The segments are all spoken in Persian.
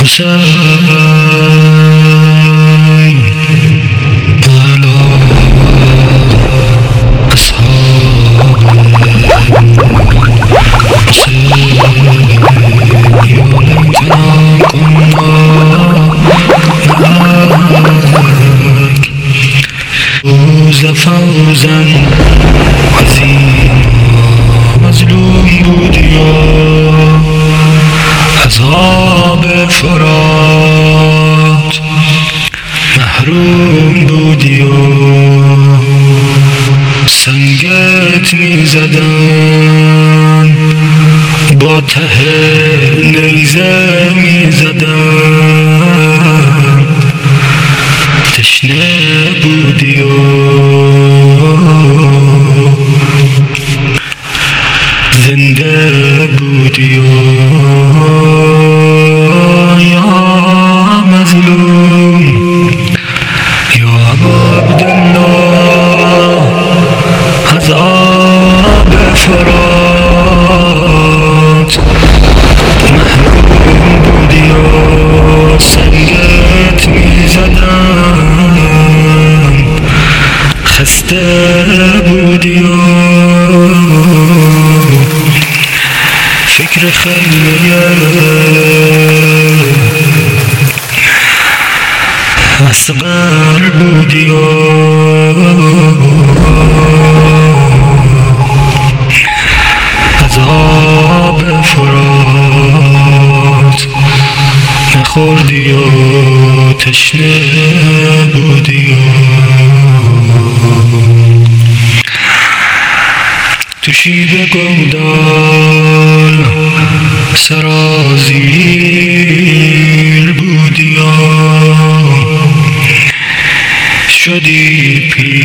حسين على أصحاب حسين يا ليتنا كنا معاك فوز فوزا عظيما مظلوم بودی عذاب فرات محروم بودی سنگت می زدن با ته نیزه می زدن تشنه بودی زنده بودی یا مظلوم یا ابا عبدالله عذاب فرات محروم بودی و سنگت می زدن خسته بودی و فکر خیلیه اصغر بودی و عذاب فرات نخوردی و تشنه بودی و تو شیب گودال سرازیر بودی شدی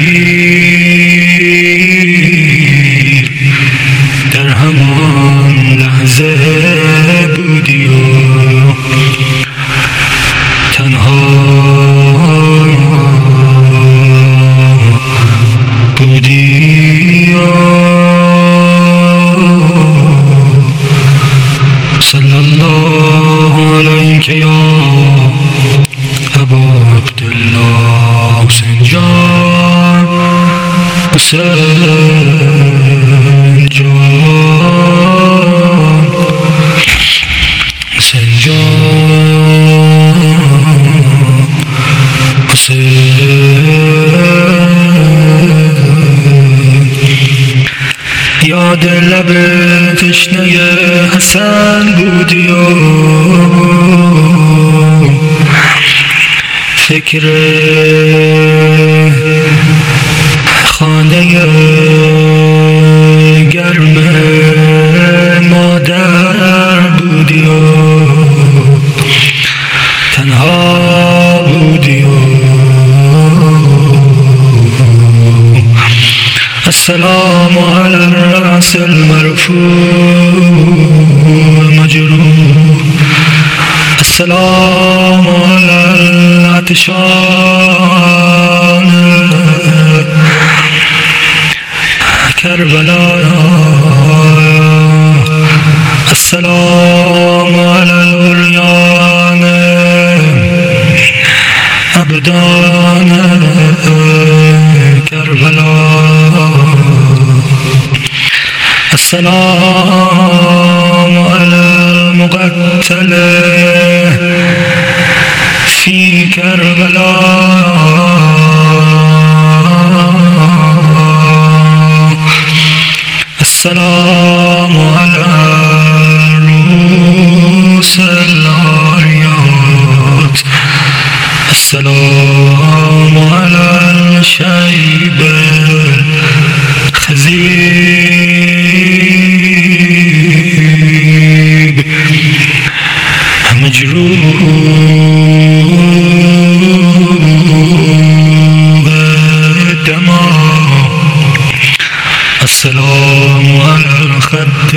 پیر در همان لحظه بودی تنها بودی صلی الله علیک یا ابا عبدالله حسین جان حسین جان حسین جان حسین یاد لب تشنه حسن بودی و فکر خانه گرم مادر بودی و تنها بودی و السلام على الرأس المرفوع مجروح السلام على العطشان كربلاء السلام على العريان أبدان كربلاء السلام على المقتل في كربلاء السلام على رؤوس العاريات السلام على الشيب الخزيب مجروح الدماء السلام على الخد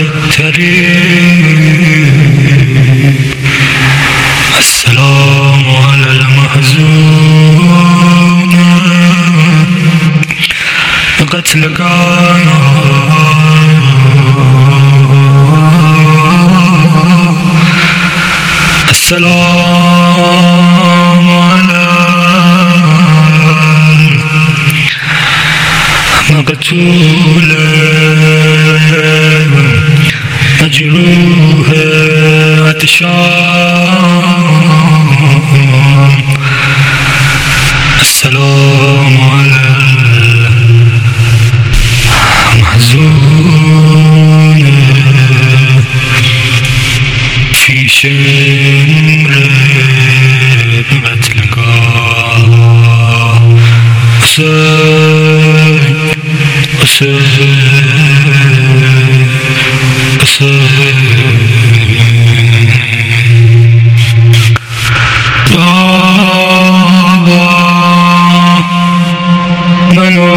التريب السلام على المحزون قتلك السلام مجروح عطشان السلام على المحزون في شمر بمتلقاه حسين منو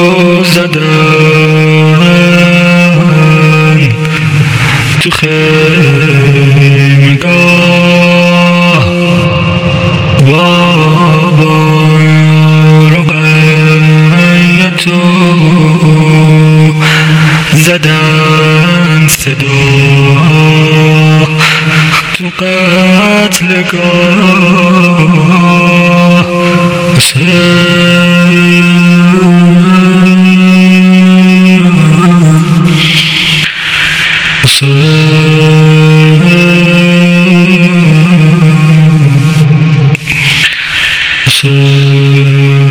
زدن تو خیمگاه بابا رقیتو زدن صدا تو قتلگاه حسین